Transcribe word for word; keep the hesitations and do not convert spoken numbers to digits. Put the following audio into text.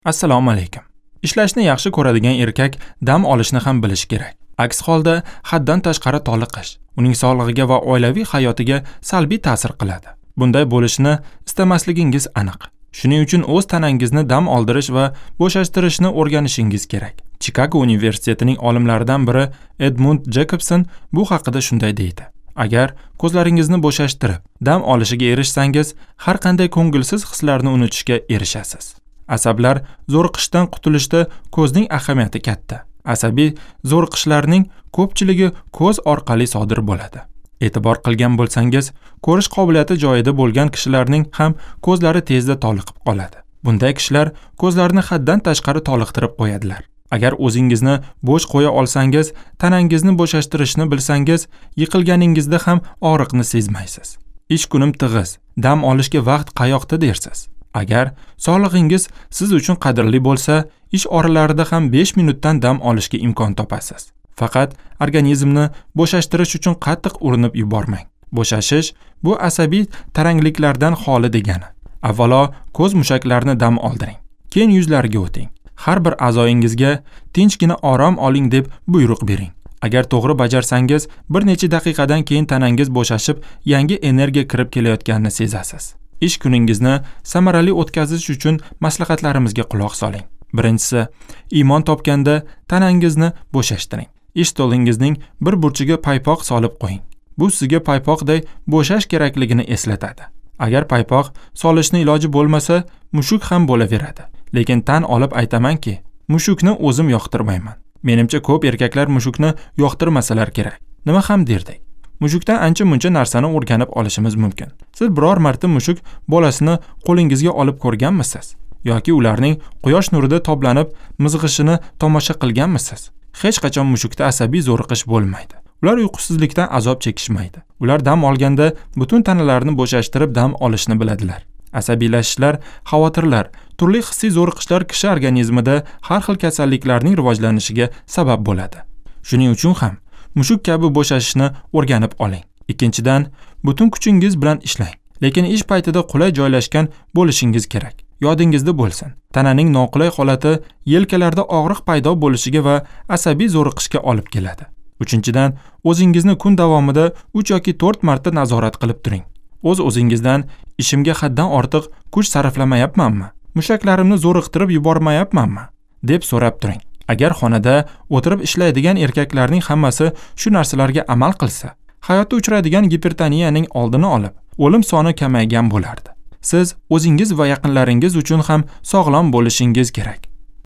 Assalomu alaykum. Ishlashni yaxshi ko'radigan erkak dam olishni ham bilishi kerak. Aks holda haddan tashqari toliqish uning sog'lig'iga va oilaviy hayotiga salbiy ta'sir qiladi. Bunday bo'lishini istamasligingiz aniq. Shuning uchun o'z tanangizni dam oldirish va bo'shashtirishni o'rganishingiz kerak. Chicago universitetining olimlaridan biri Edmund Jacobson bu haqida shunday deydi. Agar ko'zlaringizni bo'shashtirib, dam olishiga erishsangiz, har qanday ko'ngilsiz hislarni unutishga erishasiz. Asablar zo'riqishdan qutulishda ko'zning ahamiyati katta. Asabiy zo'riqishlarning ko'pchiligi ko'z orqali sodir bo'ladi. E'tibor qilgan bo'lsangiz, ko'rish qobiliyati joyida bo'lgan kishilarning ham ko'zlari tezda toliqib qoladi. Bunday kishilar ko'zlarini haddan tashqari toliqtirib qo'yadilar. Agar o'zingizni bo'sh qo'ya olsangiz, tanangizni bo'shashtirishni bilsangiz, yiqilganingizda ham og'riqni sezmaysiz. Ish kunim tig'iz, dam olishga vaqt qayoqda dersiz. Agar sog'lig'ingiz siz uchun qadrli bo'lsa, ish oralarida ham besh minutdan dam olishga imkon topasiz. Faqat organizmni bo'shashtirish uchun qattiq urinib yubormang. Bo'shashish bu asabiy tarangliklardan xoli degani. Avvalo ko'z mushaklarini dam oldiring. Keyin yuzlarga o'ting. Har bir a'zoyingizga tinchgina orom oling deb buyruq bering. Agar to'g'ri bajarsangiz, bir necha daqiqadan keyin tanangiz bo'shashib, yangi energiya kirib kelayotganini sezasiz. Ish kuningizni samarali o'tkazish uchun maslahatlarimizga quloq soling. Birinchisi, iymon topganda tanangizni bo'shashtiring. Ish stolingizning bir burchiga paypoq solib qo'ying. Bu sizga paypoqday bo'shash kerakligini eslatadi. Agar paypoq solishni iloji bo'lmasa, mushuk ham bo'laveradi. Lekin tan olib aytamanki, mushukni o'zim yoqtirmayman. Menimcha ko'p erkaklar mushukni yoqtirmasalar kerak. Nima ham derdik? Mushukdan ancha-muncha narsani o'rganib olishimiz mumkin. Siz biror marta mushuk bolasini qo'lingizga olib ko'rganmisiz? Yoki ularning quyosh nurida toblanib mizg'ishini tomosha qilganmisiz? Hech qachon mushukda asabiy zo'riqish bo'lmaydi. Ular uyqusizlikdan azob chekishmaydi. Ular dam olganda butun tanalarini bo'shashtirib dam olishni biladilar. Asabiylashishlar, xavotirlar, turli hissiy zo'riqishlar kishi organizmida har xil kasalliklarning rivojlanishiga sabab bo'ladi. Shuning uchun ham mushuk kabi bo'shashishni o'rganib oling. Ikkinchidan, butun kuchingiz bilan ishlang. Lekin ish paytida qulay joylashgan bo'lishingiz kerak. Yodingizda bo'lsin. Tananing noqulay holati yelkalarda og'riq paydo bo'lishiga va asabiy zo'riqishga olib keladi. Uchinchidan, o'zingizni kun davomida uch yoki to'rt marta nazorat qilib turing. O'z-o'zingizdan ishimga haddan ortiq kuch sarflamayapmanmi? Mushaklarimni zo'riqtirib yubormayapmanmi? deb so'rab turing. Agar xonada o'tirib ishlaydigan erkaklarning hammasi shu narsalarga amal qilsa, hayotda uchraydigan gipertoniyaning oldini olib, o'lim soni kamaygan bo'lardi. Siz o'zingiz va yaqinlaringiz uchun ham sog'lom bo'lishingiz kerak.